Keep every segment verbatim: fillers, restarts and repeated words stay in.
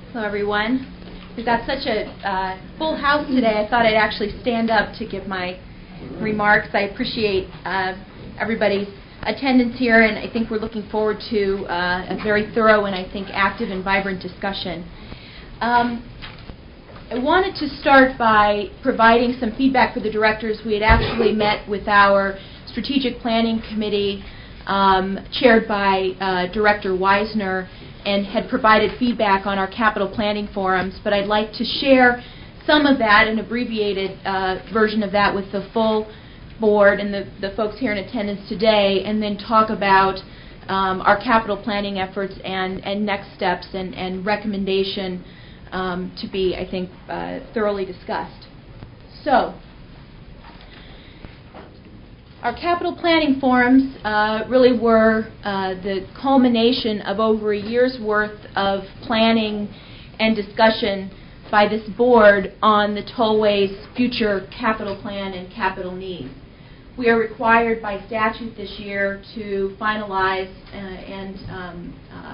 Hello, everyone. We've got such a uh, full house today, I thought I'd actually stand up to give my remarks. I appreciate uh, everybody's attendance here, and I think we're looking forward to uh, a very thorough and I think active and vibrant discussion. Um, I wanted to start by providing some feedback for the directors. We had actually met with our Strategic Planning Committee, um, chaired by uh, Director Weisner, and had provided feedback on our capital planning forums, but I'd like to share some of that, an abbreviated uh, version of that, with the full board and the, the folks here in attendance today, and then talk about um, our capital planning efforts and, and next steps and, and recommendation um, to be, I think, uh, thoroughly discussed. So, our capital planning forums uh, really were uh, the culmination of over a year's worth of planning and discussion by this board on the tollway's future capital plan and capital needs. We are required by statute this year to finalize uh, and um,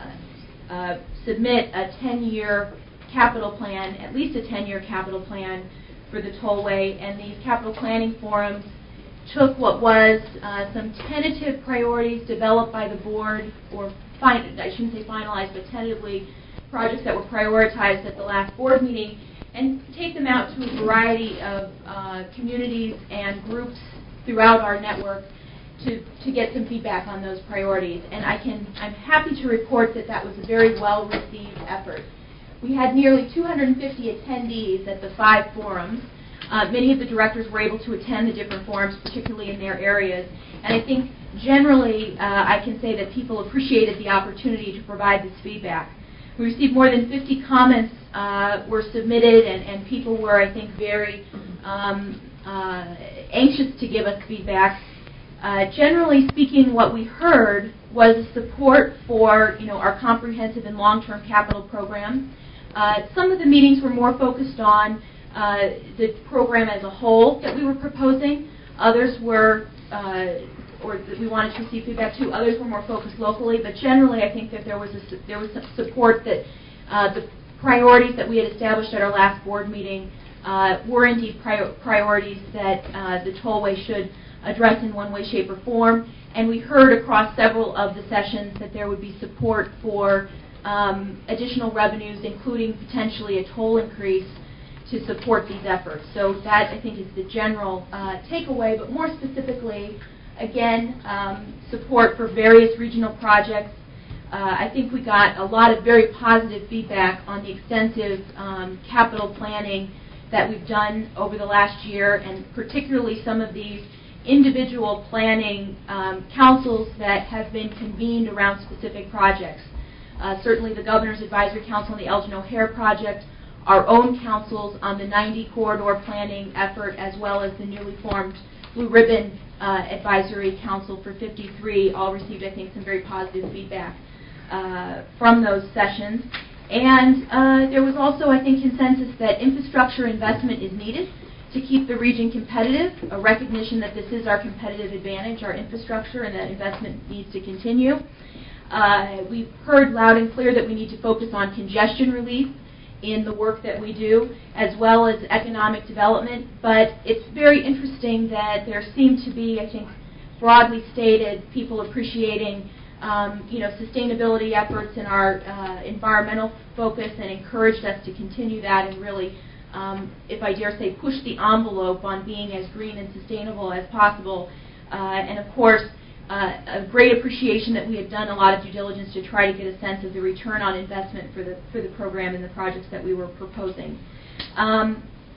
uh, uh, submit a ten-year capital plan, at least a ten-year capital plan for the tollway, and these capital planning forums took what was uh, some tentative priorities developed by the board, or fin- I shouldn't say finalized, but tentatively projects that were prioritized at the last board meeting, and take them out to a variety of uh, communities and groups throughout our network to, to get some feedback on those priorities. And I can, I'm happy to report that that was a very well-received effort. We had nearly two hundred fifty attendees at the five forums. Uh, many of the directors were able to attend the different forums, particularly in their areas. And I think generally uh, I can say that people appreciated the opportunity to provide this feedback. We received more than fifty comments uh, were submitted, and, and people were, I think, very um, uh, anxious to give us feedback. Uh, generally speaking, what we heard was support for, you know, our comprehensive and long-term capital program. Uh, some of the meetings were more focused on Uh, the program as a whole that we were proposing. Others were, uh, or that we wanted to receive feedback to. Others were more focused locally, but generally I think that there was a, there was some support that uh, the priorities that we had established at our last board meeting uh, were indeed prior priorities that uh, the tollway should address in one way, shape, or form. And we heard across several of the sessions that there would be support for um, additional revenues, including potentially a toll increase, to support these efforts. So that, I think, is the general uh, takeaway, but more specifically, again, um, support for various regional projects. Uh, I think we got a lot of very positive feedback on the extensive um, capital planning that we've done over the last year, and particularly some of these individual planning um, councils that have been convened around specific projects. Uh, certainly the Governor's Advisory Council on the Elgin O'Hare project, our own councils on the ninety corridor planning effort, as well as the newly formed Blue Ribbon uh, Advisory Council for fifty-three, all received, I think, some very positive feedback uh, from those sessions. And uh, there was also, I think, consensus that infrastructure investment is needed to keep the region competitive, a recognition that this is our competitive advantage, our infrastructure, and that investment needs to continue. Uh, we've heard loud and clear that we need to focus on congestion relief in the work that we do, as well as economic development. But it's very interesting that there seem to be, I think, broadly stated, people appreciating um, you know, sustainability efforts and our uh, environmental focus, and encouraged us to continue that and really, um, if I dare say, push the envelope on being as green and sustainable as possible. Uh, and of course, Uh, a great appreciation that we had done a lot of due diligence to try to get a sense of the return on investment for the for the program and the projects that we were proposing. Um,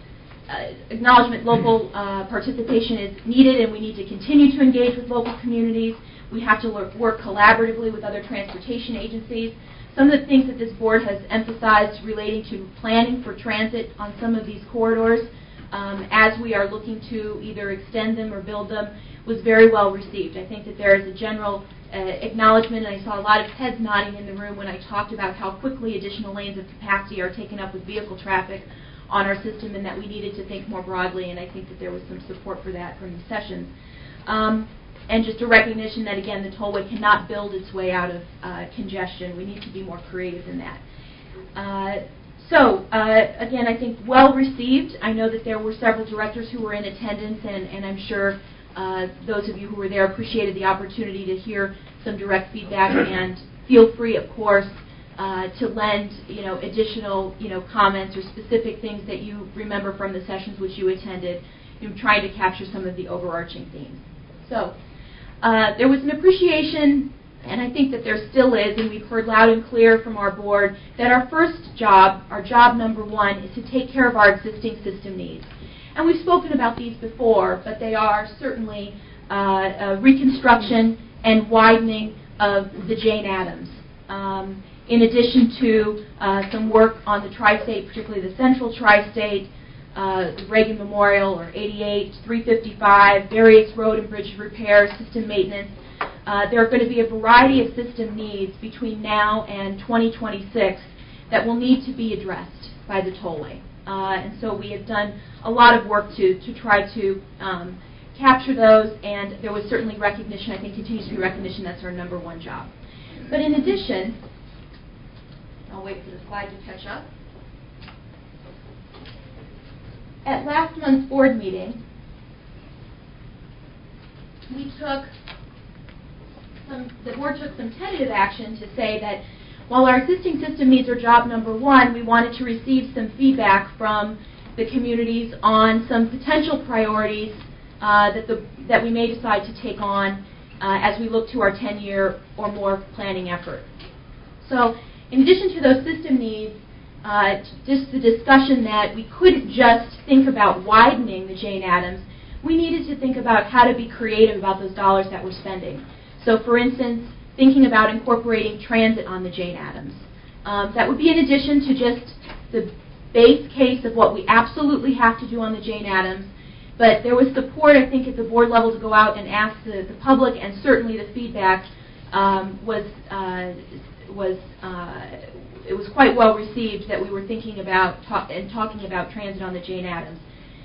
uh, acknowledgement local uh, participation is needed, and we need to continue to engage with local communities. We have to work, work collaboratively with other transportation agencies. Some of the things that this board has emphasized relating to planning for transit on some of these corridors, um, as we are looking to either extend them or build them, was very well received. I think that there is a general uh, acknowledgement, and I saw a lot of heads nodding in the room when I talked about how quickly additional lanes of capacity are taken up with vehicle traffic on our system, and that we needed to think more broadly, and I think that there was some support for that from the sessions. Um, and just a recognition that, again, the tollway cannot build its way out of uh, congestion. We need to be more creative in that. Uh, So, uh, again, I think well received. I know that there were several directors who were in attendance, and, and I'm sure uh, those of you who were there appreciated the opportunity to hear some direct feedback. And feel free, of course, uh, to lend, you know, additional, you know, comments or specific things that you remember from the sessions which you attended, you know, trying to capture some of the overarching themes. So, uh, there was an appreciation. And I think that there still is, and we've heard loud and clear from our board, that our first job, our job number one, is to take care of our existing system needs. And we've spoken about these before, but they are certainly uh, uh, reconstruction and widening of the Jane Addams. Um, in addition to uh, some work on the tri-state, particularly the central tri-state, uh, the Reagan Memorial, or eighty-eight, three fifty-five, various road and bridge repairs, system maintenance. Uh, there are going to be a variety of system needs between now and twenty twenty-six that will need to be addressed by the tollway. Uh, and so we have done a lot of work to, to try to um, capture those, and there was certainly recognition, I think continues to be recognition, that's our number one job. But in addition, I'll wait for the slide to catch up. At last month's board meeting, we took Some, the board took some tentative action to say that while our existing system needs are job number one, we wanted to receive some feedback from the communities on some potential priorities uh, that, the, that we may decide to take on uh, as we look to our ten-year or more planning effort. So in addition to those system needs, uh, just the discussion that we couldn't just think about widening the Jane Addams, we needed to think about how to be creative about those dollars that we're spending. So, for instance, thinking about incorporating transit on the Jane Addams. Um, that would be in addition to just the base case of what we absolutely have to do on the Jane Addams. But there was support, I think, at the board level to go out and ask the, the public, and certainly the feedback um, was uh, was uh, it was quite well received that we were thinking about ta- and talking about transit on the Jane Addams.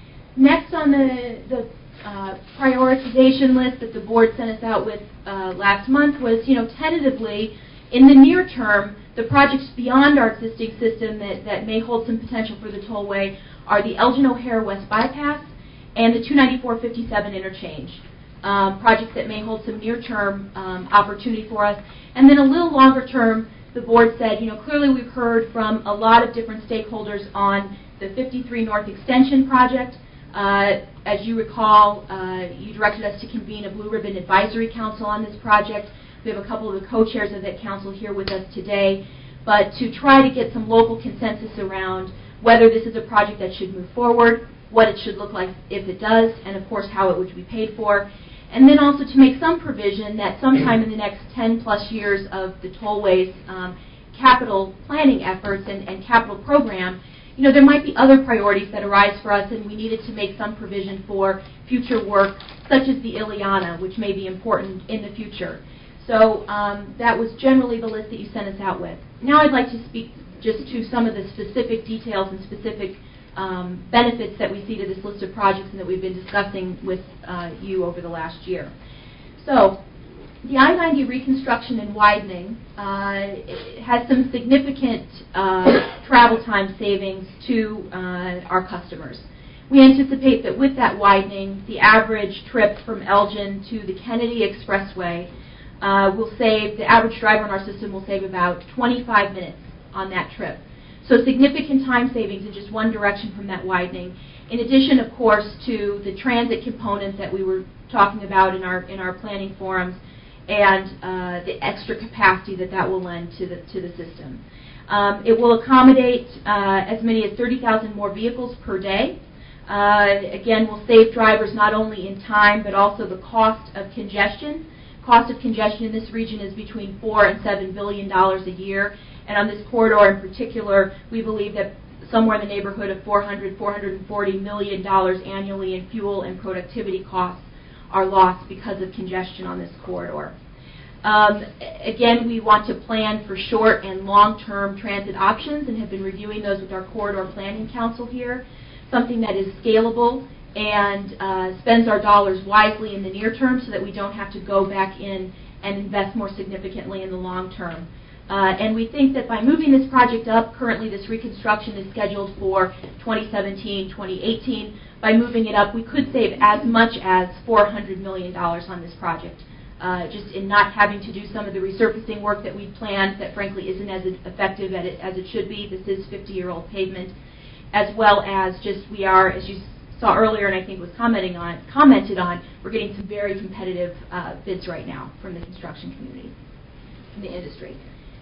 Next on the the Uh, prioritization list that the board sent us out with uh, last month was, you know, tentatively, in the near term, the projects beyond our existing system that, that may hold some potential for the tollway are the Elgin O'Hare West Bypass and the two ninety-four fifty-seven interchange, um, projects that may hold some near-term um, opportunity for us. And then a little longer term, the board said, you know, clearly we've heard from a lot of different stakeholders on the fifty-three North Extension project. Uh, as you recall, uh, you directed us to convene a Blue Ribbon Advisory Council on this project. We have a couple of the co-chairs of that council here with us today. But to try to get some local consensus around whether this is a project that should move forward, what it should look like if it does, and of course how it would be paid for. And then also to make some provision that sometime in the next ten plus years of the tollway's um, capital planning efforts and, and capital program, you know, there might be other priorities that arise for us, and we needed to make some provision for future work, such as the Ileana, which may be important in the future. So um, that was generally the list that you sent us out with. Now I'd like to speak just to some of the specific details and specific um, benefits that we see to this list of projects and that we've been discussing with uh, you over the last year. So the I ninety reconstruction and widening uh, has some significant uh, travel time savings to uh, our customers. We anticipate that with that widening, the average trip from Elgin to the Kennedy Expressway uh, will save, the average driver in our system will save about twenty-five minutes on that trip. So significant time savings in just one direction from that widening. In addition, of course, to the transit component that we were talking about in our in our planning forums, and uh, the extra capacity that that will lend to the to the system. Um, it will accommodate uh, as many as thirty thousand more vehicles per day. Uh, again, will save drivers not only in time, but also the cost of congestion. Cost of congestion in this region is between four and seven billion dollars a year, and on this corridor in particular, we believe that somewhere in the neighborhood of four hundred, four hundred forty million dollars annually in fuel and productivity costs are lost because of congestion on this corridor. Um, again, we want to plan for short and long-term transit options and have been reviewing those with our Corridor Planning Council here, something that is scalable and uh, spends our dollars wisely in the near term so that we don't have to go back in and invest more significantly in the long term. Uh, and we think that by moving this project up, currently this reconstruction is scheduled for twenty seventeen, twenty eighteen. By moving it up, we could save as much as four hundred million dollars on this project, uh, just in not having to do some of the resurfacing work that we planned that frankly isn't as effective as it, as it should be. This is fifty-year-old pavement, as well as just we are, as you saw earlier and I think was commenting on, commented on, we're getting some very competitive uh, bids right now from the construction community, from the industry.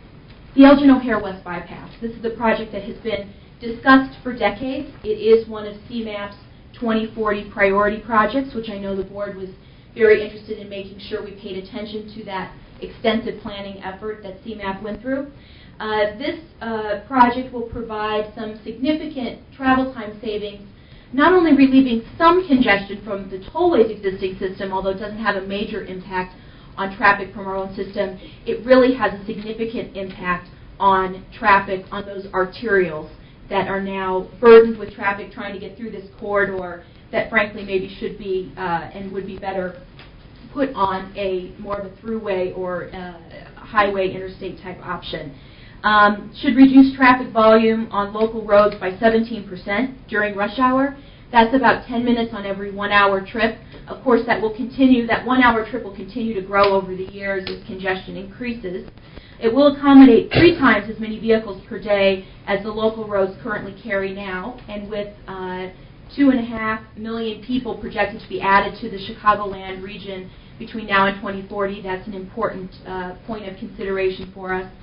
The Elgin O'Hare West Bypass. This is a project that has been discussed for decades. It is one of C MAP's twenty forty priority projects, which I know the board was very interested in making sure we paid attention to that extensive planning effort that C MAP went through. Uh, this uh, project will provide some significant travel time savings, not only relieving some congestion from the tollway's existing system, although it doesn't have a major impact on traffic from our own system, it really has a significant impact on traffic on those arterials that are now burdened with traffic trying to get through this corridor that frankly maybe should be uh, and would be better put on a more of a throughway or uh, highway interstate type option. Um, should reduce traffic volume on local roads by seventeen percent during rush hour. That's about ten minutes on every one hour trip. Of course, that will continue, that one hour trip will continue to grow over the years as congestion increases. It will accommodate three times as many vehicles per day as the local roads currently carry now, and with uh, two and a half million people projected to be added to the Chicagoland region between now and twenty forty, that's an important uh, point of consideration for us.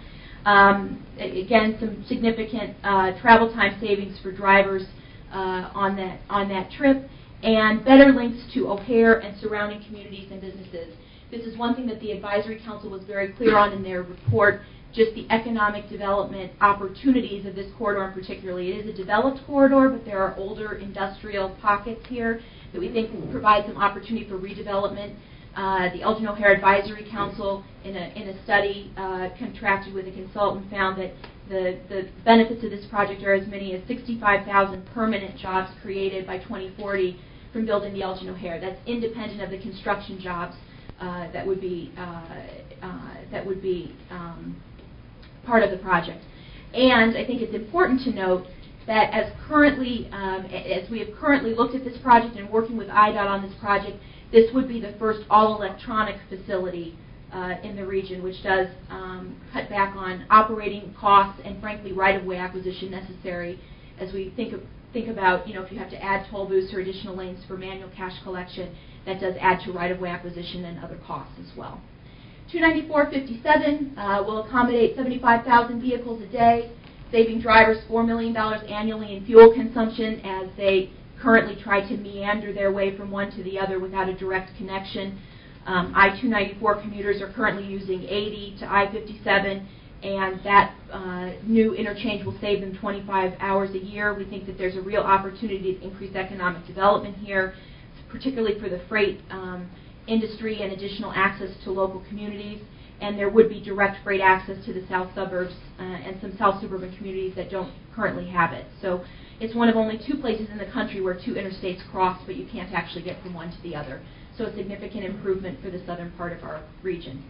Um, again, some significant uh, travel time savings for drivers uh, on that on that trip, and better links to O'Hare and surrounding communities and businesses. This is one thing that the Advisory Council was very clear on in their report, just the economic development opportunities of this corridor in particular. It is a developed corridor, but there are older industrial pockets here that we think provide some opportunity for redevelopment. Uh, the Elgin O'Hare Advisory Council, in a, in a study uh, contracted with a consultant, found that the, the benefits of this project are as many as sixty-five thousand permanent jobs created by twenty forty from building the Elgin O'Hare. That's independent of the construction jobs uh, that would be uh, uh, that would be um, part of the project. And I think it's important to note that as currently, um, as we have currently looked at this project and working with I DOT on this project, this would be the first all-electronic facility uh, in the region, which does um, cut back on operating costs and, frankly, right-of-way acquisition necessary as we think of, think about, you know, if you have to add toll booths or additional lanes for manual cash collection, that does add to right-of-way acquisition and other costs as well. two ninety-four fifty-seven uh, will accommodate seventy-five thousand vehicles a day, saving drivers four million dollars annually in fuel consumption as they currently try to meander their way from one to the other without a direct connection. Um, I two ninety-four commuters are currently using eighty to I fifty-seven, and that uh, new interchange will save them twenty-five hours a year. We think that there's a real opportunity to increase economic development here, particularly for the freight um, industry and additional access to local communities. And there would be direct freight access to the south suburbs uh, and some south suburban communities that don't currently have it. So it's one of only two places in the country where two interstates cross, but you can't actually get from one to the other. So a significant improvement for the southern part of our region.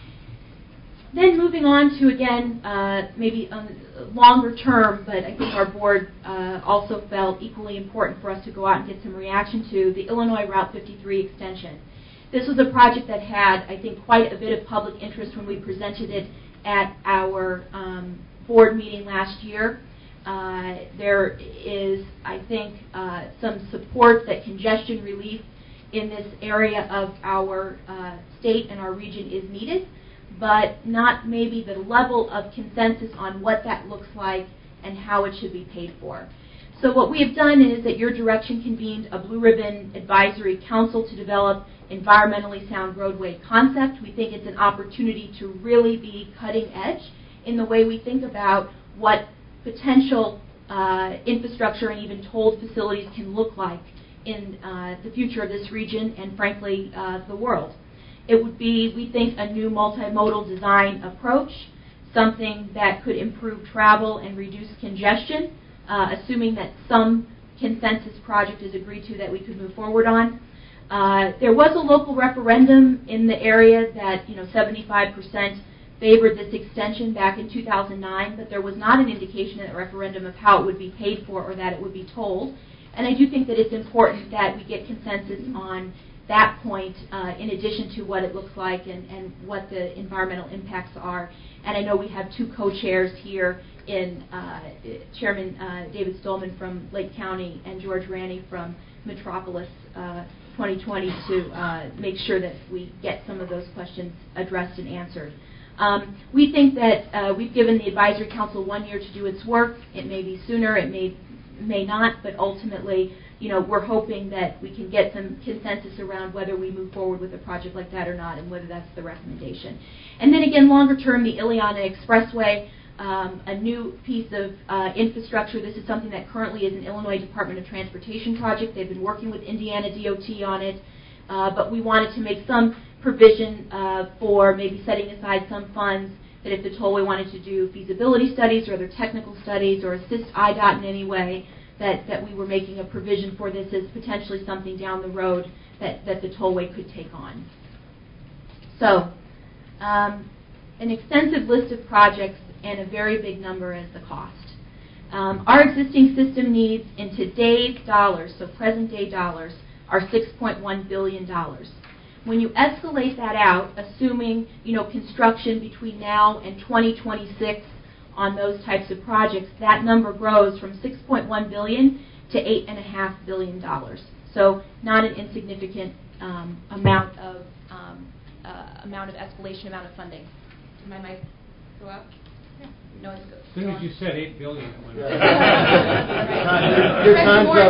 Then moving on to, again, uh, maybe um, longer term, but I think our board uh, also felt equally important for us to go out and get some reaction to, the Illinois Route fifty-three extension. This was a project that had, I think, quite a bit of public interest when we presented it at our um, board meeting last year. Uh, there is, I think, uh, some support that congestion relief in this area of our uh, state and our region is needed, but not maybe the level of consensus on what that looks like and how it should be paid for. So what we have done is, at your direction, convened a Blue Ribbon Advisory Council to develop environmentally sound roadway concept. We think it's an opportunity to really be cutting edge in the way we think about what potential uh, infrastructure and even tolled facilities can look like in uh, the future of this region and, frankly, uh, the world. It would be, we think, a new multimodal design approach, something that could improve travel and reduce congestion, uh, assuming that some consensus project is agreed to that we could move forward on. Uh, there was a local referendum in the area that, you know, seventy-five percent favored this extension back in two thousand nine, but there was not an indication in the referendum of how it would be paid for or that it would be tolled. And I do think that it's important that we get consensus on that point, uh, in addition to what it looks like and, and what the environmental impacts are. And I know we have two co-chairs here in uh, Chairman uh, David Stolman from Lake County and George Ranney from Metropolis uh, twenty twenty to uh, make sure that we get some of those questions addressed and answered. Um, we think that uh, we've given the Advisory Council one year to do its work. It may be sooner, it may may not, but ultimately, you know, we're hoping that we can get some consensus around whether we move forward with a project like that or not, and whether that's the recommendation. And then again, longer term, the Ileana Expressway, um, a new piece of uh, infrastructure. This is something that currently is an Illinois Department of Transportation project. They've been working with Indiana D O T on it, uh, but we wanted to make some provision uh, for maybe setting aside some funds that if the tollway wanted to do feasibility studies or other technical studies or assist I D O T in any way, that, that we were making a provision for this as potentially something down the road that, that the tollway could take on. So, um, an extensive list of projects and a very big number as the cost. Um, our existing system needs in today's dollars, so present day dollars, are six point one billion dollars. When you escalate that out, assuming, you know, construction between now and twenty twenty-six on those types of projects, that number grows from six point one billion dollars to eight point five billion dollars. So not an insignificant um, amount of um, uh, amount of escalation, amount of funding. Did my mic go out? Yeah. No, it's good. As soon as you said eight billion dollars, it went right. Your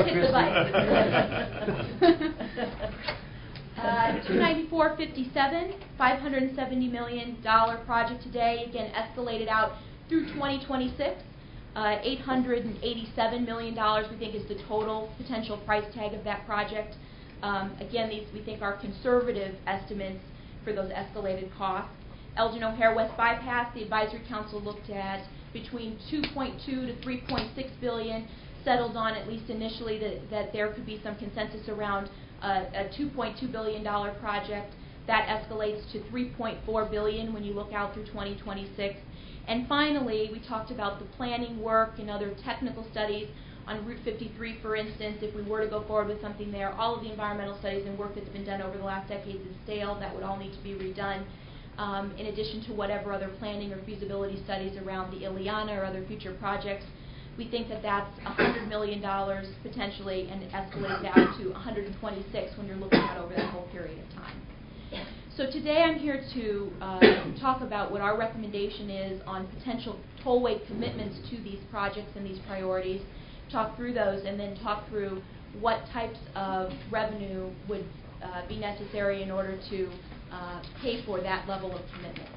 time's up, Christy. Uh, two ninety-four fifty-seven, five hundred seventy million dollars project today, again escalated out through twenty twenty-six. Uh, eight hundred eighty-seven million dollars we think is the total potential price tag of that project. Um, again, these we think are conservative estimates for those escalated costs. Elgin O'Hare West Bypass, the Advisory Council looked at between two point two to three point six billion, settled on at least initially that, that there could be some consensus around Uh, a two point two billion dollars project. That escalates to three point four billion dollars when you look out through twenty twenty-six. And finally, we talked about the planning work and other technical studies on Route fifty-three, for instance. If we were to go forward with something there, all of the environmental studies and work that's been done over the last decades is stale. That would all need to be redone, um, in addition to whatever other planning or feasibility studies around the Ileana or other future projects. We think that that's one hundred million dollars potentially, and it escalates out to one hundred twenty-six when you're looking at over that whole period of time. So today I'm here to uh, talk about what our recommendation is on potential tollway commitments to these projects and these priorities, talk through those, and then talk through what types of revenue would uh, be necessary in order to uh, pay for that level of commitment.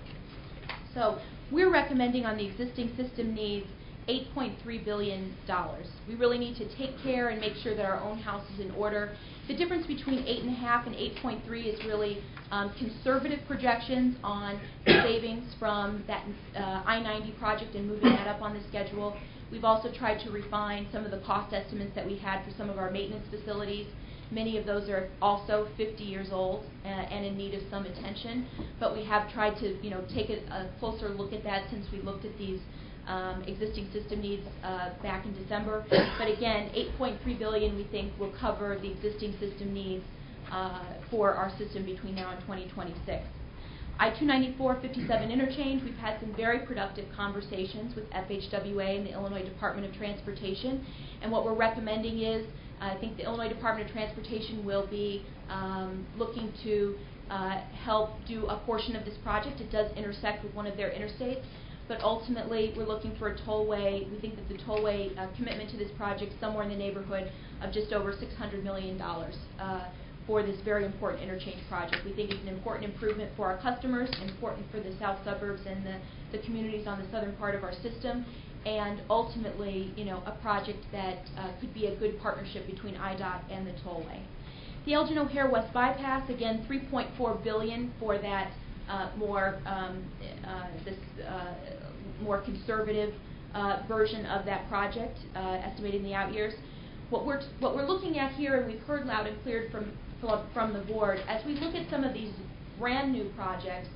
So we're recommending on the existing system needs eight point three billion dollars. We really need to take care and make sure that our own house is in order. The difference between eight point five and eight point three is really um, conservative projections on savings from that uh, I ninety project and moving that up on the schedule. We've also tried to refine some of the cost estimates that we had for some of our maintenance facilities. Many of those are also fifty years old uh, and in need of some attention, but we have tried to, you know, take a, a closer look at that since we looked at these Um, existing system needs uh, back in December. But again, eight point three billion dollars we think will cover the existing system needs uh, for our system between now and twenty twenty-six. I two ninety-four fifty-seven interchange, we've had some very productive conversations with F H W A and the Illinois Department of Transportation, and what we're recommending is, uh, I think the Illinois Department of Transportation will be um, looking to uh, help do a portion of this project. It does intersect with one of their interstates, but ultimately we're looking for a tollway. We think that the tollway uh, commitment to this project is somewhere in the neighborhood of just over six hundred million dollars uh, for this very important interchange project. We think it's an important improvement for our customers, important for the south suburbs and the, the communities on the southern part of our system, and ultimately, you know, a project that uh, could be a good partnership between I D O T and the tollway. The Elgin O'Hare West Bypass, again, three point four billion dollars for that Uh, more um, uh, this uh, more conservative uh, version of that project, uh, estimated in the out years. What we're what we're looking at here, and we've heard loud and clear from from the board, as we look at some of these brand new projects,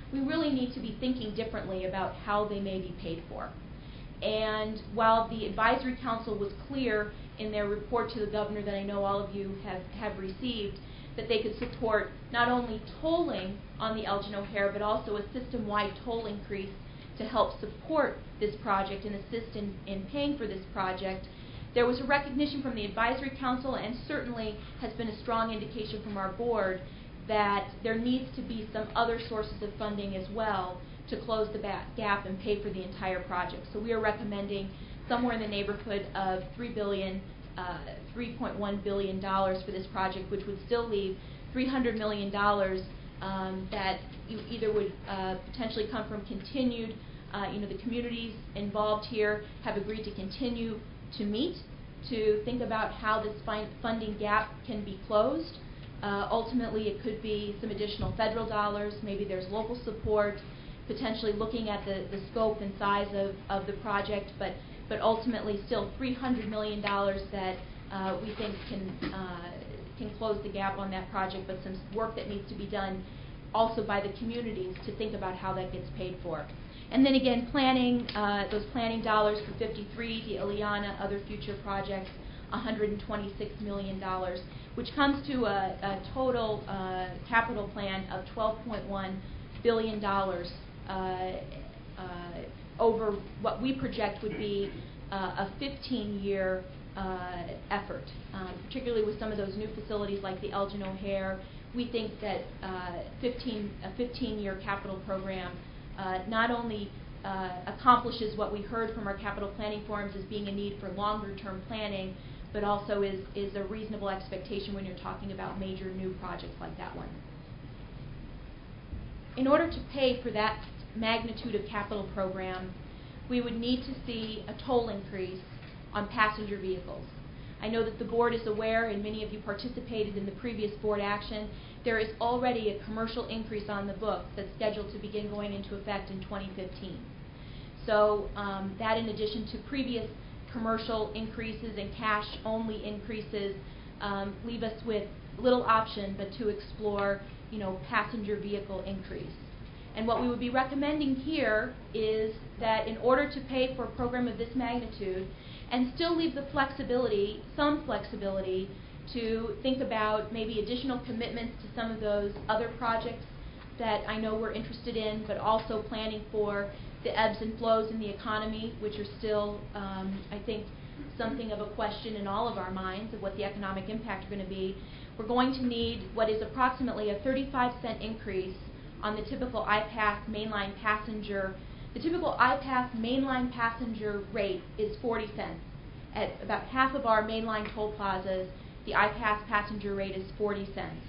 we really need to be thinking differently about how they may be paid for. And while the Advisory Council was clear in their report to the Governor that I know all of you have, have received, that they could support not only tolling on the Elgin O'Hare, but also a system-wide toll increase to help support this project and assist in, in paying for this project, there was a recognition from the Advisory Council, and certainly has been a strong indication from our board, that there needs to be some other sources of funding as well to close the gap and pay for the entire project. So we are recommending somewhere in the neighborhood of three billion dollars, uh, three point one billion dollars for this project, which would still leave three hundred million dollars um, that you either would uh, potentially come from continued, uh, you know, the communities involved here have agreed to continue to meet, to think about how this funding gap can be closed. Uh, ultimately, it could be some additional federal dollars, maybe there's local support, potentially looking at the, the scope and size of, of the project, but, but ultimately still three hundred million dollars that uh, we think can, uh, can close the gap on that project, but some work that needs to be done also by the communities to think about how that gets paid for. And then again, planning, uh, those planning dollars for fifty-three, the Ileana, other future projects, one hundred twenty-six million dollars, which comes to a, a total uh, capital plan of twelve point one billion dollars uh, uh, over what we project would be uh, a fifteen-year uh, effort, um, particularly with some of those new facilities like the Elgin O'Hare. We think that uh, fifteen, a fifteen-year capital program uh, not only uh, accomplishes what we heard from our capital planning forums as being a need for longer-term planning, but also is, is a reasonable expectation when you're talking about major new projects like that one. In order to pay for that magnitude of capital program, we would need to see a toll increase on passenger vehicles. I know that the board is aware, and many of you participated in the previous board action, there is already a commercial increase on the books that's scheduled to begin going into effect in twenty fifteen. So um, that, in addition to previous commercial increases and cash-only increases, um, leave us with little option but to explore, you know, passenger vehicle increase. And what we would be recommending here is that in order to pay for a program of this magnitude and still leave the flexibility, some flexibility, to think about maybe additional commitments to some of those other projects that I know we're interested in, but also planning for the ebbs and flows in the economy, which are still, um, I think, something of a question in all of our minds of what the economic impact are going to be. We're going to need what is approximately a thirty-five cent increase on the typical I PATH mainline passenger. The typical I PATH mainline passenger rate is forty cents. At about half of our mainline toll plazas, the I PATH passenger rate is forty cents.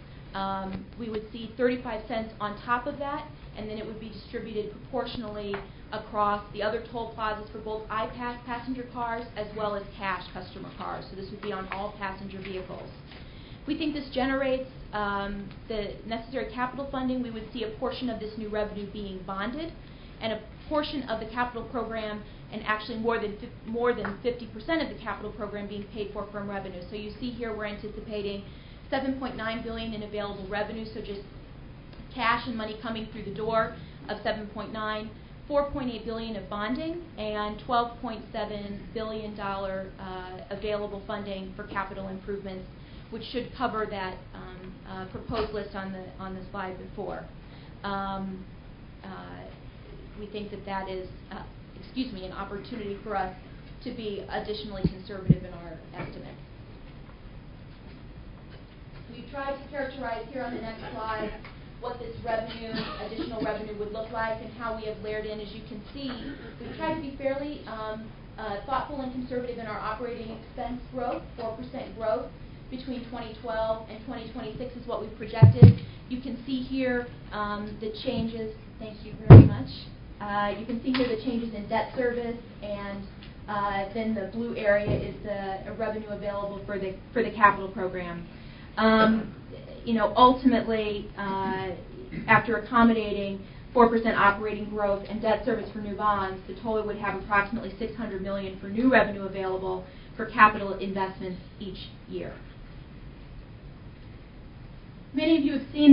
Um, we would see thirty-five cents on top of that, and then it would be distributed proportionally across the other toll plazas for both I PATH passenger cars as well as cash customer cars. So this would be on all passenger vehicles. We think this generates um, the necessary capital funding. We would see a portion of this new revenue being bonded, and a portion of the capital program, and actually more than more than fifty percent of the capital program being paid for from revenue. So you see here we're anticipating seven point nine billion dollars in available revenue, so just cash and money coming through the door of seven point nine, four point eight billion dollars of bonding, and twelve point seven billion dollars uh, available funding for capital improvements, which should cover that um, uh, proposed list on the on the slide before. Um, uh, we think that that is, uh, excuse me, an opportunity for us to be additionally conservative in our estimates. We've tried to characterize here on the next slide what this revenue, additional revenue would look like and how we have layered in. As you can see, we've tried to be fairly um, uh, thoughtful and conservative in our operating expense growth. four percent growth between twenty twelve and twenty twenty-six is what we've projected. You can see here um, the changes. Thank you very much. Uh, you can see here the changes in debt service, and uh, then the blue area is the revenue available for the for the capital program. Um, you know, ultimately, uh, after accommodating four percent operating growth and debt service for new bonds, the total would have approximately six hundred million dollars for new revenue available for capital investments each year. Many of you have seen this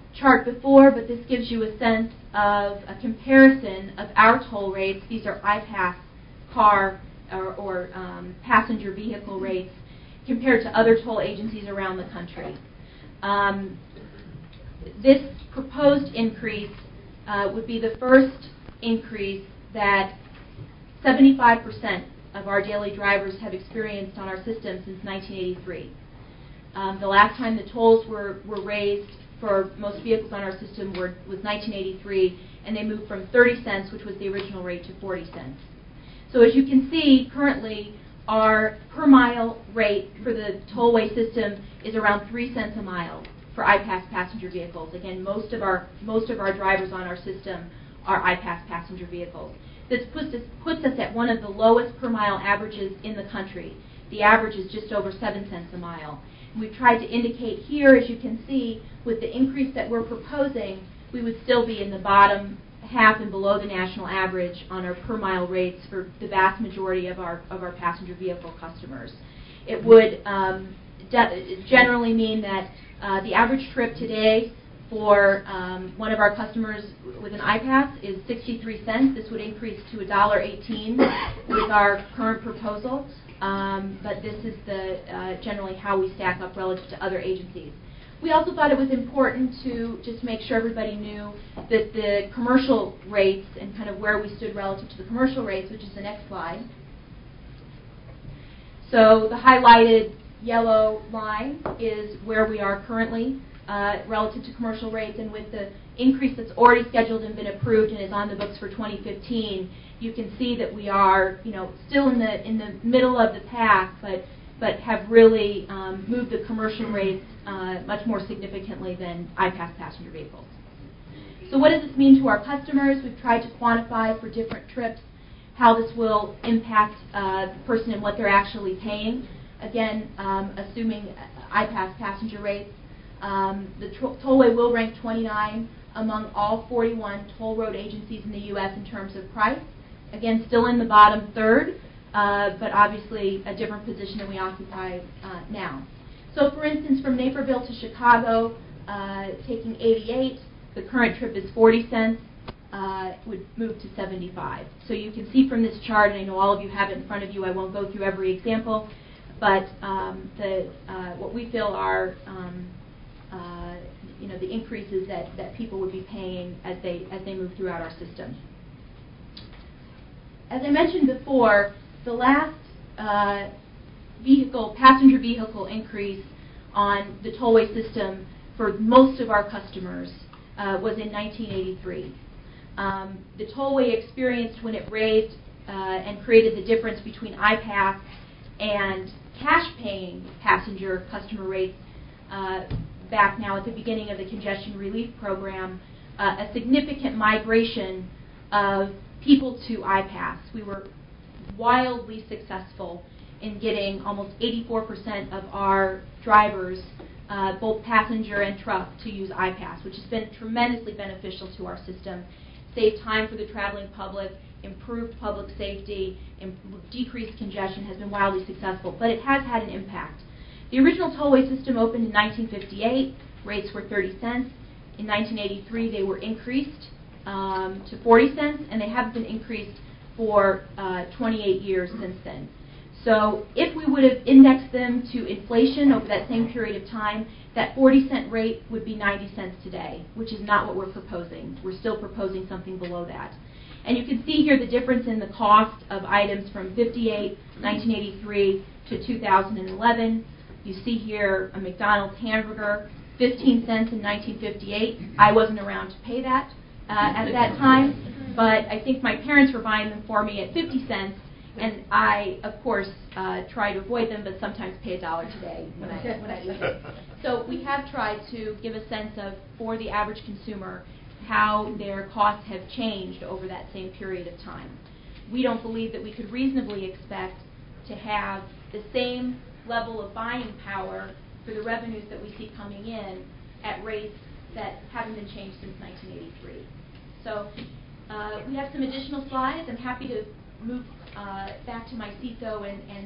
chart before, but this gives you a sense of a comparison of our toll rates. These are I PASS car or, or um, passenger vehicle rates compared to other toll agencies around the country. Um, this proposed increase uh, would be the first increase that seventy-five percent of our daily drivers have experienced on our system since nineteen eighty-three. Um, the last time the tolls were, were raised for most vehicles on our system were, was nineteen eighty-three, and they moved from thirty cents, which was the original rate, to forty cents. So as you can see, currently our per mile rate for the tollway system is around three cents a mile for I PASS passenger vehicles. Again, most of our most of our drivers on our system are I PASS passenger vehicles. This puts us, puts us at one of the lowest per mile averages in the country. The average is just over seven cents a mile. And we've tried to indicate here, as you can see, with the increase that we're proposing, we would still be in the bottom half and below the national average on our per mile rates for the vast majority of our of our passenger vehicle customers. It would um, de- generally mean that uh, the average trip today for um, one of our customers with an I PASS is sixty-three cents. This would increase to one dollar eighteen with our current proposal, um, but this is the uh, generally how we stack up relative to other agencies. We also thought it was important to just make sure everybody knew that the commercial rates and kind of where we stood relative to the commercial rates, which is the next slide. So the highlighted yellow line is where we are currently uh, relative to commercial rates, and with the increase that's already scheduled and been approved and is on the books for twenty fifteen, you can see that we are, you know, still in the in the middle of the pack, but but have really um, moved the commercial rates uh, much more significantly than I PASS passenger vehicles. So what does this mean to our customers? We've tried to quantify for different trips how this will impact uh, the person and what they're actually paying. Again, um, assuming I PASS passenger rates, um, the to- tollway will rank twenty-nine among all forty-one toll road agencies in the U S in terms of price. Again, still in the bottom third. Uh, but obviously a different position than we occupy uh, now. So for instance, from Naperville to Chicago, uh, taking eighty-eight, the current trip is forty cents, uh, would move to seventy-five. So you can see from this chart, and I know all of you have it in front of you, I won't go through every example, but um, the, uh, what we feel are um, uh, you know, the increases that, that people would be paying as they, as they move throughout our system. As I mentioned before, the last uh, vehicle, passenger vehicle increase on the tollway system for most of our customers uh, was in nineteen eighty-three. Um, the tollway experienced, when it raised uh, and created the difference between I PASS and cash-paying passenger customer rates uh, back now at the beginning of the congestion relief program, uh, a significant migration of people to I PASS. We were wildly successful in getting almost eighty-four percent of our drivers, uh, both passenger and truck, to use I PASS, which has been tremendously beneficial to our system. Saved time for the traveling public, improved public safety, and decreased congestion, has been wildly successful, but it has had an impact. The original tollway system opened in nineteen fifty-eight. Rates were thirty cents. In nineteen eighty-three, they were increased um, to forty cents, and they have been increased for uh, twenty-eight years since then. So if we would have indexed them to inflation over that same period of time, that forty cent rate would be ninety cents today, which is not what we're proposing. We're still proposing something below that. And you can see here the difference in the cost of items from fifty-eight, nineteen eighty-three to two thousand eleven. You see here a McDonald's hamburger, fifteen cents in nineteen fifty-eight. I wasn't around to pay that uh, at that time, but I think my parents were buying them for me at fifty cents, and I, of course, uh, try to avoid them, but sometimes pay a dollar today when I when I eat it. So we have tried to give a sense of, for the average consumer, how their costs have changed over that same period of time. We don't believe that we could reasonably expect to have the same level of buying power for the revenues that we see coming in at rates that haven't been changed since nineteen eighty-three. So uh, we have some additional slides. I'm happy to move uh, back to my C I S O and, and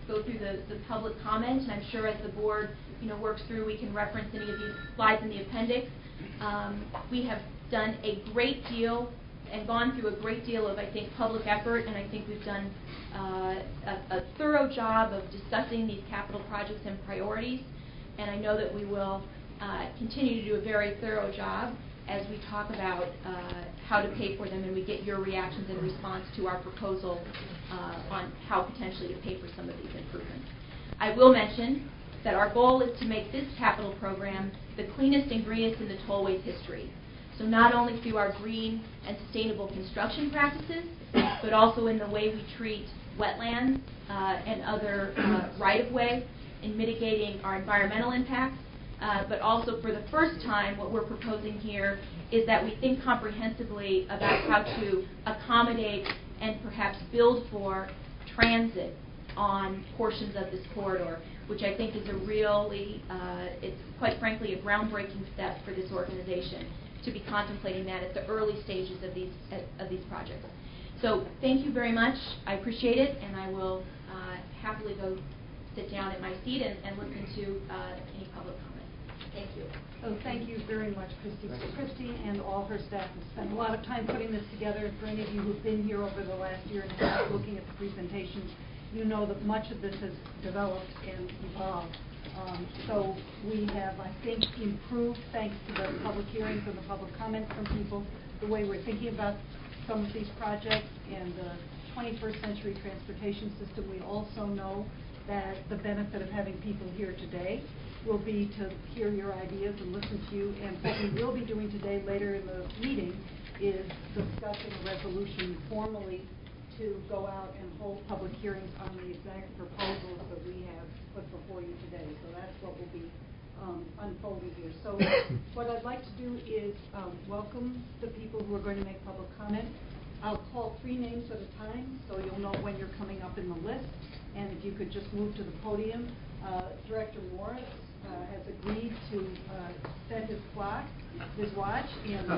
go through the, the public comment, and I'm sure as the board, you know, works through, we can reference any of these slides in the appendix. Um, we have done a great deal and gone through a great deal of, I think, public effort, and I think we've done uh, a, a thorough job of discussing these capital projects and priorities, and I know that we will uh, continue to do a very thorough job as we talk about uh, how to pay for them and we get your reactions in response to our proposal uh, on how potentially to pay for some of these improvements. I will mention that our goal is to make this capital program the cleanest and greenest in the tollway's history. So not only through our green and sustainable construction practices, but also in the way we treat wetlands uh, and other uh, right-of-way in mitigating our environmental impacts. Uh, but also for the first time, what we're proposing here is that we think comprehensively about how to accommodate and perhaps build for transit on portions of this corridor, which I think is a really, uh, it's quite frankly a groundbreaking step for this organization to be contemplating that at the early stages of these of these projects. So thank you very much. I appreciate it, and I will uh, happily go sit down at my seat and, and listen to uh, any public comment. Thank you. Oh, thank you very much, Christy. So Christy and all her staff have spent a lot of time putting this together. For any of you who've been here over the last year and a half looking at the presentations, you know that much of this has developed and evolved. Um, so we have, I think, improved, thanks to the public hearings and the public comments from people, the way we're thinking about some of these projects and the twenty-first century transportation system. We also know that the benefit of having people here today will be to hear your ideas and listen to you. And what we will be doing today, later in the meeting, is discussing a resolution formally to go out and hold public hearings on the exact proposals that we have put before you today. So that's what will be um, unfolding here. So what I'd like to do is um, welcome the people who are going to make public comment. I'll call three names at a time, so you'll know when you're coming up in the list. And if you could just move to the podium. Uh, Director Morris uh, has agreed to uh, set his clock, his watch, and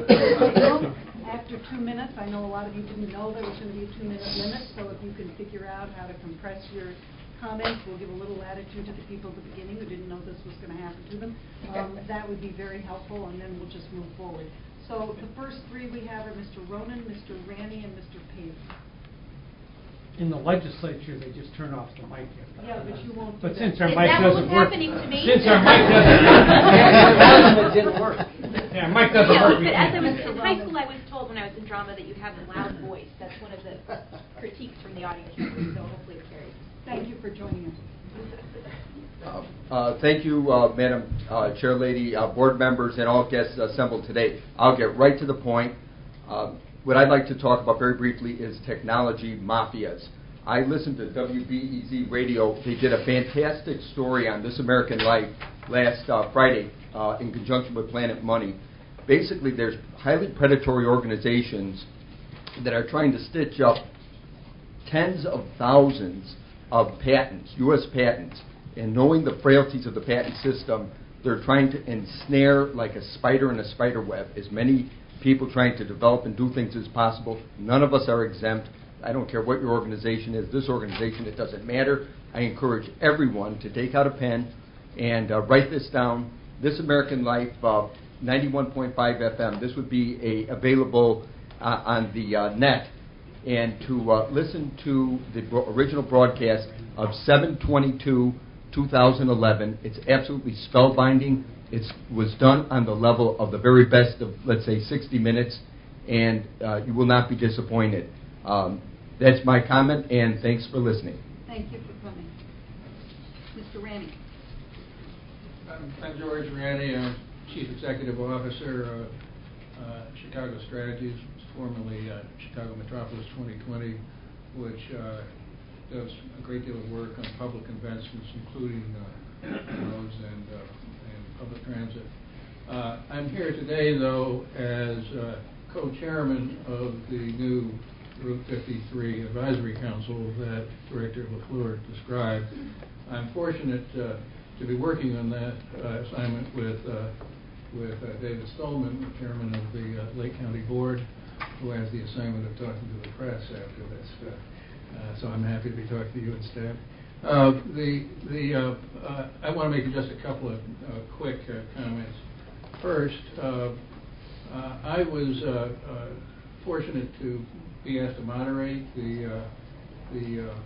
after two minutes. I know a lot of you didn't know there was going to be a two-minute limit, so if you can figure out how to compress your comments, we'll give a little latitude to the people at the beginning who didn't know this was going to happen to them. Um, that would be very helpful, and then we'll just move forward. So the first three we have are Mister Ronan, Mister Ranney, and Mister Payne. In the legislature, they just turn off the mic. Yeah, but you won't do But that. since our Is mic that what doesn't was work, happening to me? since our mic doesn't, It didn't work. yeah, mic doesn't Yeah, work. we but as I can't. was in high school, I was told when I was in drama that you have a loud voice. That's one of the critiques from the audience members, so hopefully it carries. Thank you for joining us. Uh, uh, thank you, uh, Madam uh, Chair Lady, uh, board members, and all guests assembled today. I'll get right to the point. Um, what I'd like to talk about very briefly is technology mafias. I listened to W B E Z Radio. They did a fantastic story on This American Life last uh, Friday uh, in conjunction with Planet Money. Basically, there's highly predatory organizations that are trying to stitch up tens of thousands of patents, U S patents, and knowing the frailties of the patent system, they're trying to ensnare like a spider in a spider web as many people trying to develop and do things as possible. None of us are exempt. I don't care what your organization is. This organization, it doesn't matter. I encourage everyone to take out a pen and uh, write this down. This American Life, uh, ninety-one point five F M. This would be a, available uh, on the uh, net. And to uh, listen to the bro- original broadcast of seven twenty-two two thousand eleven. It's absolutely spellbinding. It was done on the level of the very best of, let's say, sixty minutes, and uh, you will not be disappointed. Um, that's my comment, and thanks for listening. Thank you for coming. Mister Ranney. I'm, I'm George Ranney. I'm Chief Executive Officer, uh, uh, Chicago Strategies, formerly uh, Chicago Metropolis twenty twenty, which uh, does a great deal of work on public investments, including uh, roads and, uh, and public transit. Uh, I'm here today, though, as uh, co-chairman of the new Route fifty-three Advisory Council that Director LaFleur described. I'm fortunate uh, to be working on that uh, assignment with uh, with uh, David Stolman, the chairman of the uh, Lake County Board, who has the assignment of talking to the press after this. Uh, uh, so I'm happy to be talking to you instead. Uh, the the uh, uh, I want to make just a couple of uh, quick uh, comments. First, uh, uh, I was uh, uh, fortunate to be asked to moderate the uh, the uh,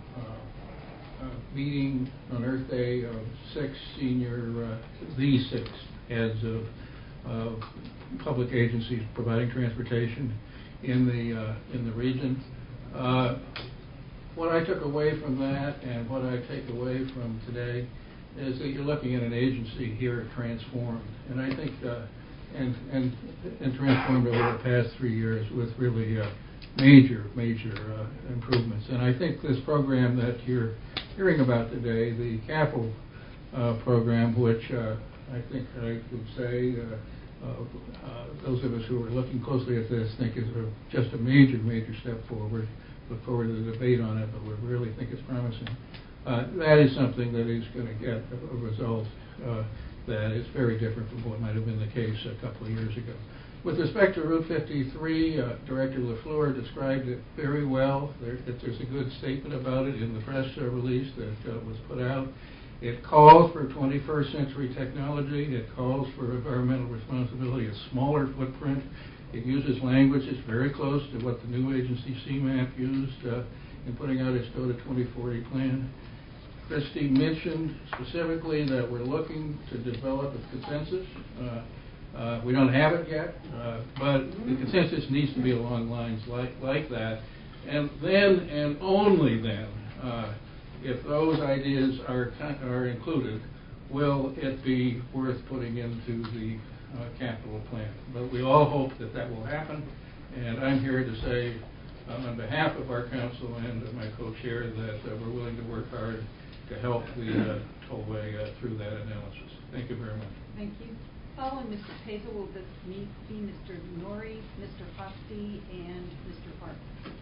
uh, uh, meeting on Earth Day of six senior, uh, the six heads of uh, public agencies providing transportation in the uh, in the region. Uh, what I took away from that, and what I take away from today, is that you're looking at an agency here transformed, and I think uh, and and and transformed over the past three years with really uh, major major uh, improvements. And I think this program that you're hearing about today, the capital uh, program, which uh, I think I would say. Uh, Uh, uh, those of us who are looking closely at this think is a, just a major, major step forward. Look forward to the debate on it, but we really think it's promising. Uh, that is something that is going to get a, a result uh, that is very different from what might have been the case a couple of years ago. With respect to Route fifty-three, uh, Director LaFleur described it very well. There, that there's a good statement about it in the press uh, release that uh, was put out. It calls for twenty-first century technology. It calls for environmental responsibility, a smaller footprint. It uses language that's very close to what the new agency C MAP used uh, in putting out its Go to twenty forty plan. Christy mentioned specifically that we're looking to develop a consensus. Uh, uh, we don't have it yet, uh, but the consensus needs to be along lines like, like that. And then, and only then, uh, if those ideas are are included, will it be worth putting into the uh, capital plan? But we all hope that that will happen, and I'm here to say uh, on behalf of our council and of my co-chair that uh, we're willing to work hard to help the uh, tollway uh, through that analysis. Thank you very much. Thank you. Following Mister Pazel will this meet be Mister Norrie, Mister Hosty, and Mister Hart.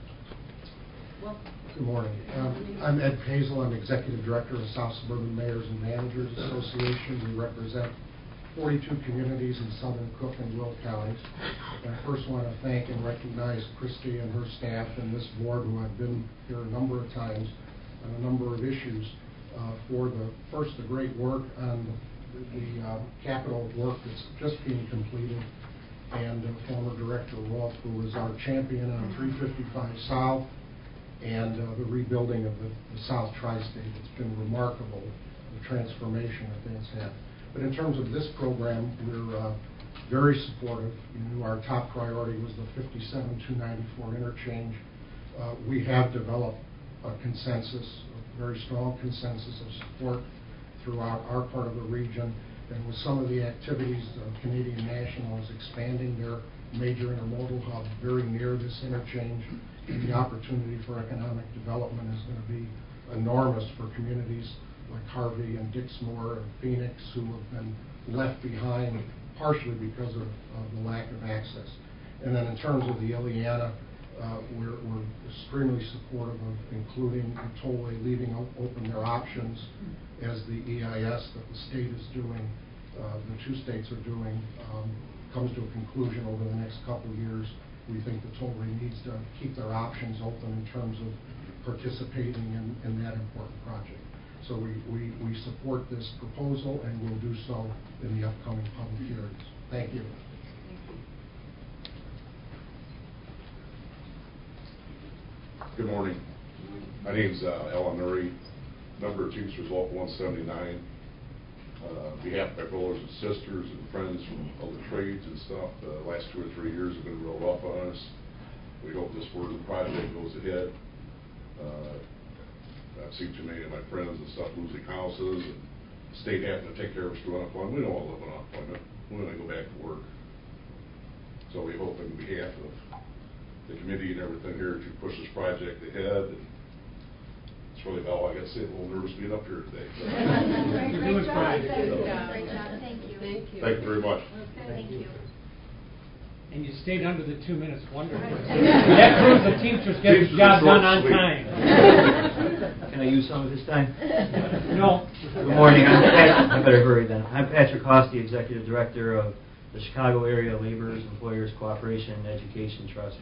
Welcome. Good morning. Um, I'm Ed Pazel. I'm Executive Director of the South Suburban Mayors and Managers Association. We represent forty-two communities in southern Cook and Will counties. And I first want to thank and recognize Christy and her staff and this board, who have been here a number of times on a number of issues, uh, for the first the great work on the, the uh, capital work that's just being completed, and uh, former Director Wolf, who was our champion on three fifty-five South, and uh, the rebuilding of the, the South Tri-State. It's been remarkable, the transformation that things had. But in terms of this program, we're uh, very supportive. You know, our top priority was the fifty-seven two ninety-four interchange. Uh, we have developed a consensus, a very strong consensus of support throughout our part of the region. And with some of the activities, uh, Canadian National is expanding their major intermodal hub very near this interchange, and the opportunity for economic development is going to be enormous for communities like Harvey and Dixmoor and Phoenix, who have been left behind partially because of, of the lack of access. And then in terms of the Ileana, uh, we're, we're extremely supportive of including the tollway, leaving op open their options as the E I S that the state is doing, uh, the two states are doing, um, comes to a conclusion over the next couple of years. We think the tollway needs to keep their options open in terms of participating in, in that important project. So we, we, we support this proposal, and we'll do so in the upcoming public hearings. Thank you. Good morning. My name's uh, Alan Murray, member of Teamsters Local one seventy-nine. Uh, on behalf of my brothers and sisters and friends from other trades and stuff, the uh, last two or three years have been real rough on us. We hope this word of the project goes ahead. Uh, I've seen too many of my friends and stuff losing houses, and the state having to take care of us through unemployment. We don't want to live on unemployment. We want to go back to work. So we hope on behalf of the committee and everything here to push this project ahead. And it's really about all I got to say. I'm a little nervous being up here today. Great, great job. fine. Great job. Thank you. Thank you. Thank you very much. Okay. Thank you. And you stayed under the two minutes, wonderful. That proves the Teamsters get the job done on time. Can I use some of this time? No. Good morning. I'm Pat, I better hurry then. I'm Patrick Hosty, Executive Director of the Chicago Area Laborers Employers Cooperation and Education Trust.